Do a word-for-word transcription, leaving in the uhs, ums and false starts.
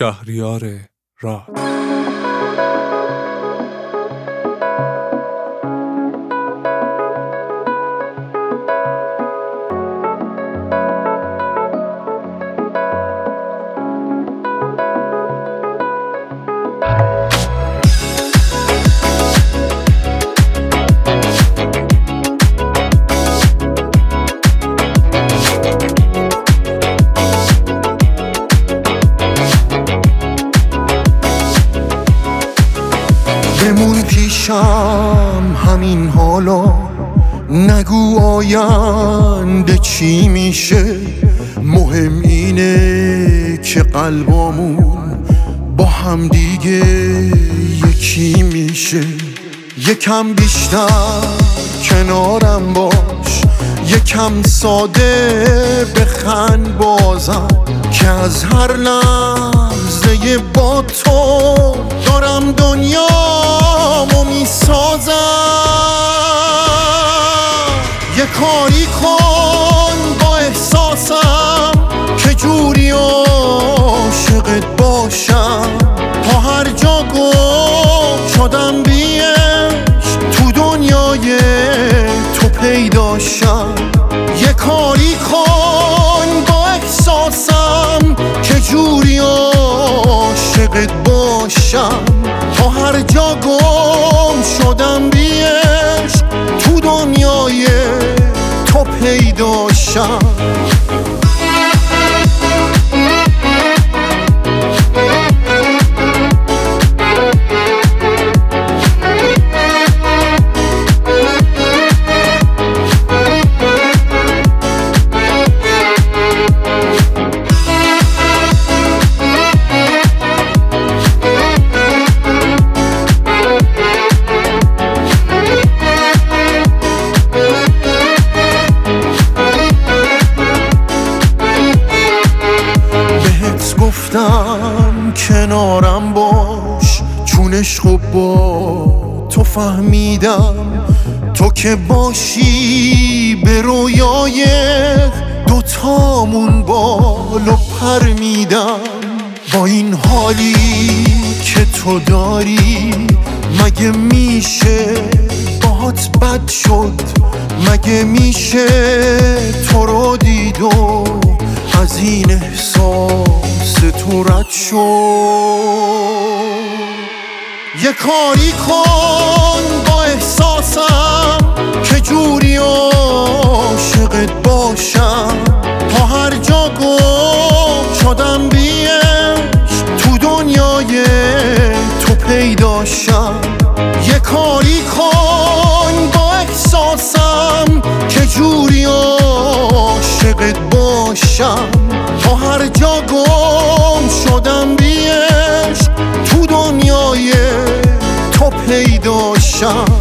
شهریار راد. بمون پیشم همین حالا، نگو آینده چی میشه. مهم اینه که قلبامون با هم دیگه یکی میشه. یکم بیشتر کنارم باش، یکم ساده بخند بازم، که از هر لحظه با تو دارم دنیامو میسازم. یه کاری کن با احساسم که جوری عاشقت باشم، تا هر جا گم شدم بیش تو دنیای تو پیداشم. یه کاری کن با احساسم که جوری عاشقت باشم، تا هر جا گم شدم بیش تو دنیای تو پیداشم. گفتم کنارم باش، چون عشق با تو فهمیدم، تو که باشی به رویای دوتامون بال و پر میدم. با این حالی که تو داری مگه میشه باهات بد شد؟ مگه میشه تو رو دید و از این احساس تو رد شد؟ یه کاری کن با احساسم که جوری عاشقت باشم، تا هر جا گم شدم بیش تو دنیای تو پیداشم. یه کاری کن با احساسم که جوری عاشقت باشم، تا هر جا گم شدم بیش تو دنیای تو پیداشم.